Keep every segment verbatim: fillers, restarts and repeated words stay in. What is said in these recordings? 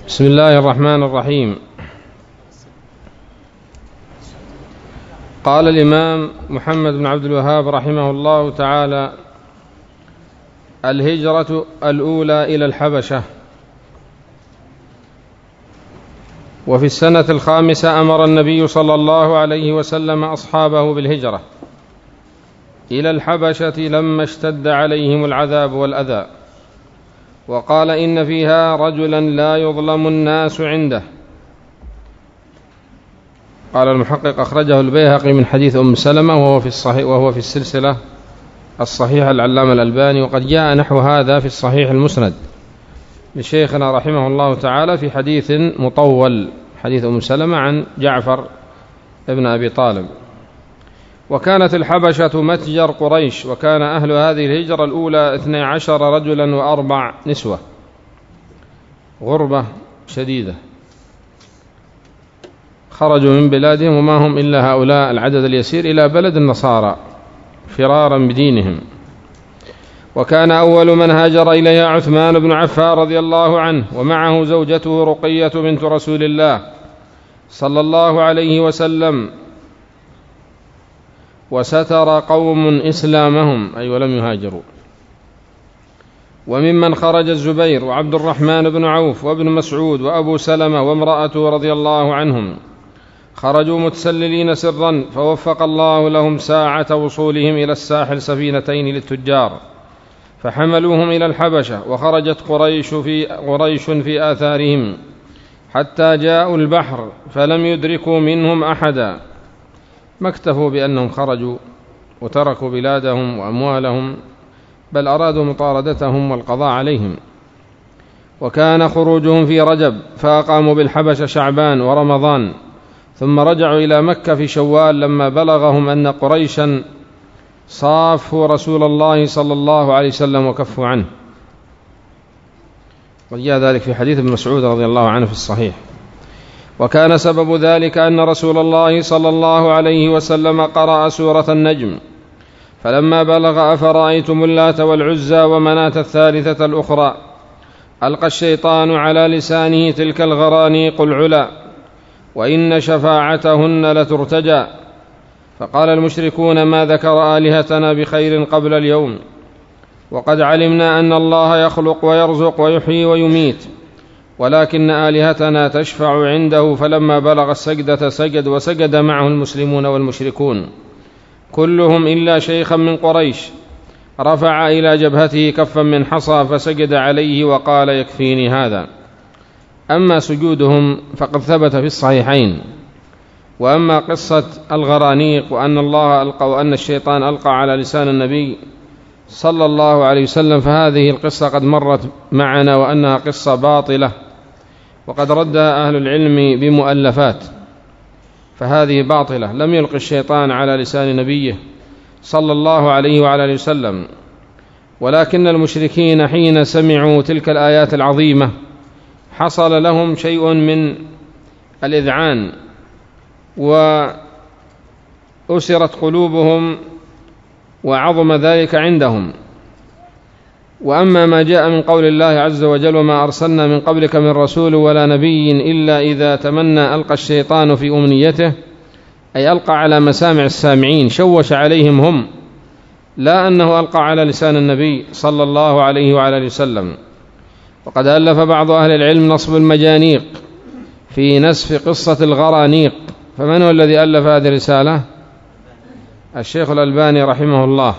بسم الله الرحمن الرحيم. قال الإمام محمد بن عبد الوهاب رحمه الله تعالى: الهجرة الأولى إلى الحبشة. وفي السنة الخامسة أمر النبي صلى الله عليه وسلم أصحابه بالهجرة إلى الحبشة لما اشتد عليهم العذاب والأذى، وقال: إن فيها رجلا لا يظلم الناس عنده. قال المحقق: أخرجه البيهقي من حديث أم سلمة وهو في الصحيح وهو في السلسلة الصحيحة العلامة الألباني، وقد جاء نحو هذا في الصحيح المسند لشيخنا رحمه الله تعالى في حديث مطول، حديث أم سلمة عن جعفر ابن أبي طالب. وكانت الحبشة متجر قريش، وكان أهل هذه الهجرة الأولى اثني عشر رجلا وأربع نسوة، غربة شديدة، خرجوا من بلادهم وما هم إلا هؤلاء العدد اليسير إلى بلد النصارى فرارا بدينهم. وكان أول من هاجر إليها عثمان بن عفان رضي الله عنه، ومعه زوجته رقية بنت رسول الله صلى الله عليه وسلم، وستر قوم إسلامهم أي ولم يهاجروا. وممن خرج الزبير وعبد الرحمن بن عوف وابن مسعود وأبو سلمة وامرأته رضي الله عنهم، خرجوا متسللين سرا، فوفق الله لهم ساعة وصولهم إلى الساحل سفينتين للتجار فحملوهم إلى الحبشة، وخرجت قريش في, قريش في آثارهم حتى جاءوا البحر فلم يدركوا منهم أحدا، ما اكتفوا بأنهم خرجوا وتركوا بلادهم وأموالهم، بل أرادوا مطاردتهم والقضاء عليهم. وكان خروجهم في رجب، فأقاموا بالحبشة شعبان ورمضان، ثم رجعوا إلى مكة في شوال لما بلغهم أن قريشا صافوا رسول الله صلى الله عليه وسلم وكفوا عنه، وجاء ذلك في حديث ابن مسعود رضي الله عنه في الصحيح. وكان سبب ذلك أن رسول الله صلى الله عليه وسلم قرأ سورة النجم، فلما بلغ أفرأيتم اللات والعزى ومناة الثالثة الأخرى، ألقى الشيطان على لسانه تلك الغرانيق العلا، وإن شفاعتهن لترتجى. فقال المشركون: ما ذكر آلهتنا بخير قبل اليوم، وقد علمنا أن الله يخلق ويرزق ويحيي ويميت، ولكن آلهتنا تشفع عنده. فلما بلغ السجدة سجد، وسجد معه المسلمون والمشركون كلهم إلا شيخا من قريش رفع إلى جبهته كفا من حصى فسجد عليه وقال: يكفيني هذا. أما سجودهم فقد ثبت في الصحيحين. وأما قصة الغرانيق وأن الله ألقى وأن الشيطان ألقى على لسان النبي صلى الله عليه وسلم، فهذه القصة قد مرت معنا وأنها قصة باطلة، وقد ردها أهل العلم بمؤلفات، فهذه باطلة. لم يلقي الشيطان على لسان نبيه صلى الله عليه وعلى وسلم، ولكن المشركين حين سمعوا تلك الآيات العظيمة حصل لهم شيء من الإذعان، وأسرت قلوبهم وعظم ذلك عندهم. وأما ما جاء من قول الله عز وجل: وما أرسلنا من قبلك من رسول ولا نبي إلا إذا تمنى ألقى الشيطان في أمنيته، أي ألقى على مسامع السامعين، شوش عليهم هم، لا أنه ألقى على لسان النبي صلى الله عليه وعلى وسلم. وقد ألف بعض أهل العلم نصب المجانيق في نسف قصة الغرانيق. فمن هو الذي ألف هذه الرسالة؟ الشيخ الألباني رحمه الله.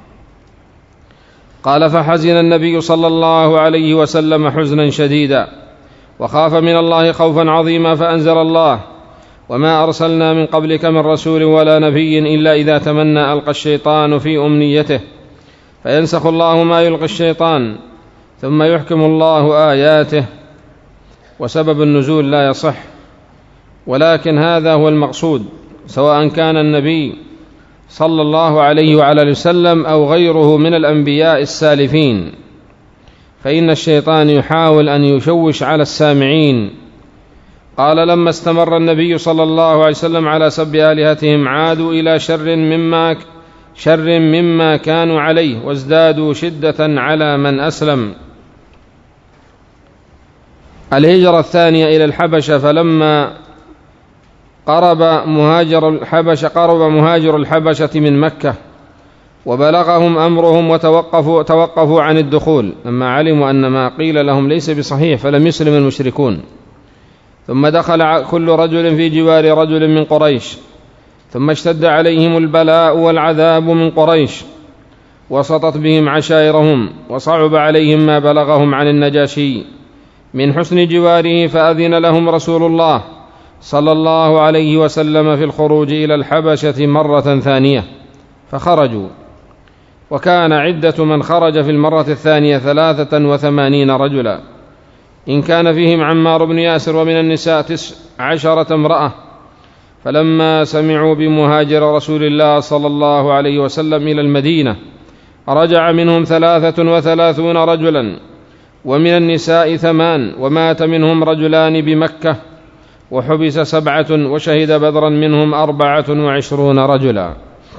قال: فحزن النبي صلى الله عليه وسلم حزنا شديدا، وخاف من الله خوفا عظيما، فأنزل الله: وما أرسلنا من قبلك من رسول ولا نبي إلا إذا تمنى ألقى الشيطان في أمنيته فينسخ الله ما يلقي الشيطان ثم يحكم الله آياته. وسبب النزول لا يصح، ولكن هذا هو المقصود، سواء كان النبي صلى الله عليه وعلى وسلم أو غيره من الأنبياء السالفين، فإن الشيطان يحاول أن يشوش على السامعين. قال: لما استمر النبي صلى الله عليه وسلم على سب آلهتهم عادوا إلى شر مما, شر مما كانوا عليه، وازدادوا شدة على من أسلم. الهجرة الثانية إلى الحبشة، فلما قرب مهاجر الحبشة قرب مهاجر الحبشة من مكة وبلغهم أمرهم وتوقفوا توقفوا عن الدخول لما علموا أن ما قيل لهم ليس بصحيح، فلم يسلم المشركون. ثم دخل كل رجل في جوار رجل من قريش، ثم اشتد عليهم البلاء والعذاب من قريش، وسطت بهم عشائرهم، وصعب عليهم ما بلغهم عن النجاشي من حسن جواره، فأذن لهم رسول الله صلى الله عليه وسلم في الخروج إلى الحبشة مرة ثانية، فخرجوا. وكان عدة من خرج في المرة الثانية ثلاثة وثمانين رجلا، إن كان فيهم عمار بن ياسر، ومن النساء تسع عشرة امرأة. فلما سمعوا بمهاجر رسول الله صلى الله عليه وسلم إلى المدينة رجع منهم ثلاثة وثلاثون رجلا، ومن النساء ثمان، ومات منهم رجلان بمكة، وحبس سبعة، وشهد بدرا منهم أربعة وعشرون رجلا.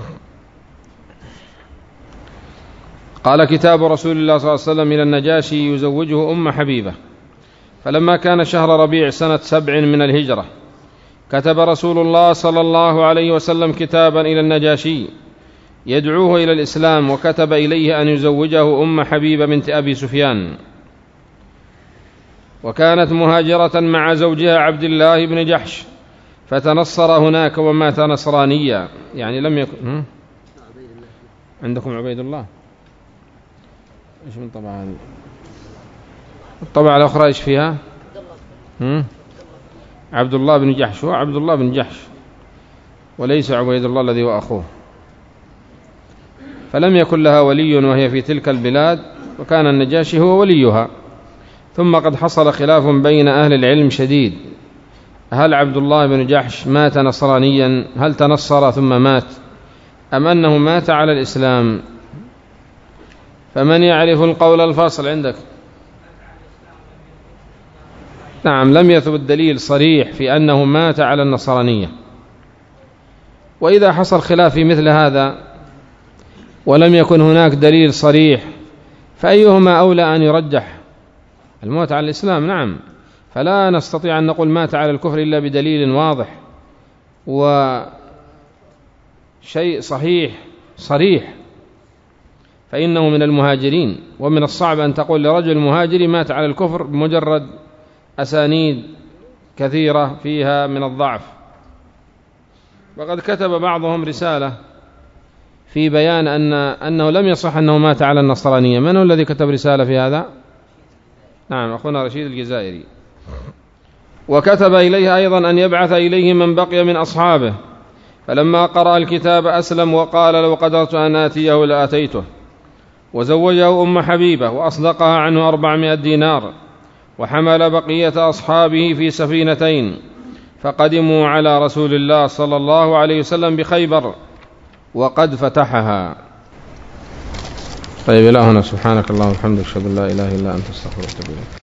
قال كتاب رسول الله صلى الله عليه وسلم إلى النجاشي يزوجه أم حبيبة. فلما كان شهر ربيع سنة سبع من الهجرة كتب رسول الله صلى الله عليه وسلم كتابا إلى النجاشي يدعوه إلى الإسلام، وكتب إليه أن يزوجه أم حبيبة بنت أبي سفيان، وكانت مهاجرة مع زوجها عبد الله بن جحش، فتنصر هناك ومات نصرانيا. يعني لم يكن عندكم عبيد الله، إيش من طبعا الطبعة الأخرى إيش فيها؟ عبد الله بن جحش، هو عبد الله بن جحش وليس عبيد الله الذي هو أخوه. فلم يكن لها ولي وهي في تلك البلاد، وكان النجاشي هو وليها. ثم قد حصل خلاف بين أهل العلم شديد، هل عبد الله بن جحش مات نصرانيا، هل تنصر ثم مات، أم أنه مات على الإسلام؟ فمن يعرف القول الفاصل عندك؟ نعم، لم يثبت دليل صريح في أنه مات على النصرانية. وإذا حصل خلاف في مثل هذا ولم يكن هناك دليل صريح، فأيهما أولى أن يرجح؟ الموت على الإسلام، نعم. فلا نستطيع أن نقول مات على الكفر إلا بدليل واضح وشيء صحيح صريح، فإنه من المهاجرين. ومن الصعب أن تقول لرجل مهاجري مات على الكفر بمجرد أسانيد كثيرة فيها من الضعف. وقد كتب بعضهم رسالة في بيان أن أنه لم يصح أنه مات على النصرانية. من هو الذي كتب رسالة في هذا؟ نعم، أخونا رشيد الجزائري. وكتب إليه أيضا أن يبعث إليه من بقي من أصحابه، فلما قرأ الكتاب أسلم وقال لو قدرت أن آتيه لآتيته، وزوجه أم حبيبة وأصدقها عنه أربعمائة دينار، وحمل بقية أصحابه في سفينتين، فقدموا على رسول الله صلى الله عليه وسلم بخيبر وقد فتحها. طيب، إلى هنا. سبحانك اللهم وبحمدك، أشهد أن لا إله إلا أنت، أستغفرك وأتوب إليك.